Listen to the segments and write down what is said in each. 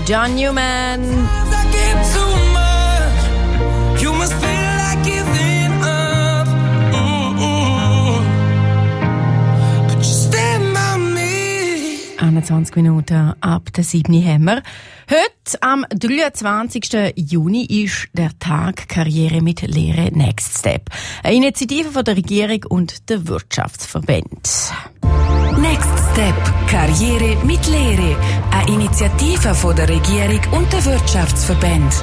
John Newman. You must feel like giving up. 21 Minuten ab der 7. haben wir. Heute, am 23. Juni, ist der Tag Karriere mit Lehre Next Step. Eine Initiative von der Regierung und der Wirtschaftsverband. Next Step – Karriere mit Lehre. Eine Initiative von der Regierung und der Wirtschaftsverband.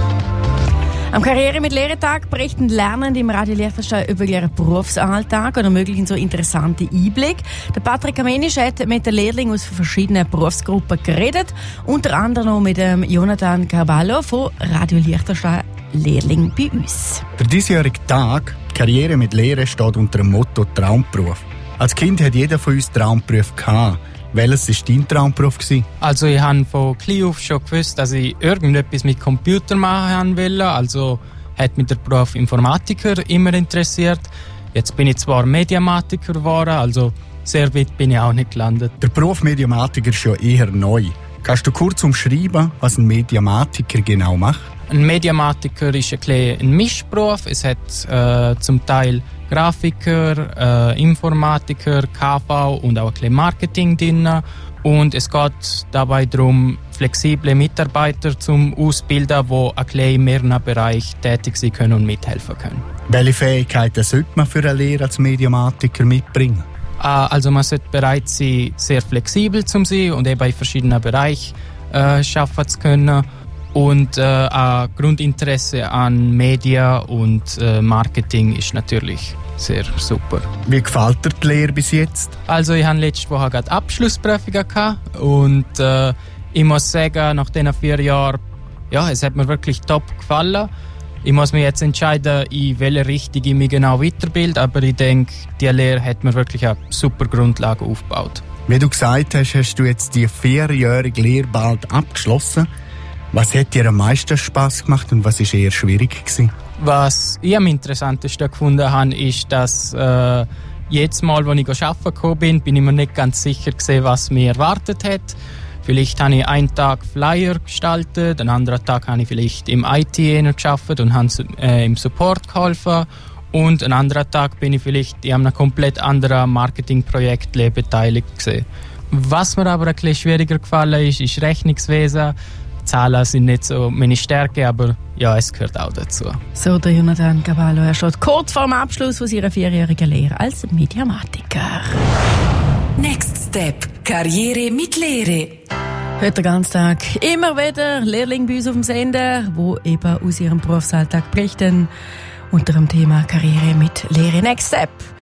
Am Karriere mit Lehretag berichten Lernende im Radio Liechtenstein über ihren Berufsalltag und ermöglichen so interessante Einblicke. Der Patrick Amenisch hat mit den Lehrlingen aus verschiedenen Berufsgruppen geredet, unter anderem noch mit dem Jonathan Carvalho von Radio Liechtenstein Lehrling bei uns. Der diesjährige Tag Karriere mit Lehre steht unter dem Motto Traumberuf. Als Kind hat jeder von uns Traumberuf gehabt. Welches war dein Traumberuf? Also ich habe von klein auf schon gewusst, dass ich irgendetwas mit Computer machen will. Also hat mich der Beruf Informatiker immer interessiert. Jetzt bin ich zwar Mediamatiker geworden, also sehr weit bin ich auch nicht gelandet. Der Beruf Mediamatiker ist ja eher neu. Kannst du kurz umschreiben, was ein Mediamatiker genau macht? Ein Mediamatiker ist ein Mischberuf. Es hat zum Teil Grafiker, Informatiker, KV und auch ein bisschen Marketing drin. Und es geht dabei darum, flexible Mitarbeiter zum Ausbilden, die ein bisschen in mehreren Bereichen tätig sein können und mithelfen können. Welche Fähigkeiten sollte man für eine Lehre als Mediamatiker mitbringen? Also man sollte bereit sein, sehr flexibel zu sein und eben in verschiedenen Bereichen arbeiten zu können. Und ein Grundinteresse an Medien und Marketing ist natürlich sehr super. Wie gefällt dir die Lehre bis jetzt? Also ich hatte letzte Woche gerade Abschlussprüfungen gehabt und ich muss sagen, nach diesen 4 Jahren, ja, es hat mir wirklich top gefallen. Ich muss mich jetzt entscheiden, in welche Richtung ich mich genau weiterbilde, aber ich denke, diese Lehre hat mir wirklich eine super Grundlage aufgebaut. Wie du gesagt hast, hast du jetzt die 4-jährige Lehre bald abgeschlossen. Was hat dir am meisten Spass gemacht und was war eher schwierig gewesen? Was ich am interessantesten gefunden habe, ist, dass jedes Mal, als ich arbeiten gekommen bin ich mir nicht ganz sicher gewesen, was mich erwartet hat. Vielleicht habe ich einen Tag Flyer gestaltet, einen anderen Tag habe ich vielleicht im IT gearbeitet und habe im Support geholfen. Und einen anderen Tag bin ich vielleicht in einem komplett anderen Marketingprojekt beteiligt gewesen. Was mir aber ein bisschen schwieriger gefallen ist Rechnungswesen. Zahlen sind nicht so meine Stärke, aber ja, es gehört auch dazu. So, der Jonathan Carvalho, er steht kurz vor dem Abschluss von seiner 4-jährigen Lehre als Mediamatiker. Next Step – Karriere mit Lehre. Heute den ganzen Tag immer wieder Lehrlinge bei uns auf dem Sender, die eben aus ihrem Berufsalltag berichten unter dem Thema Karriere mit Lehre Next Step.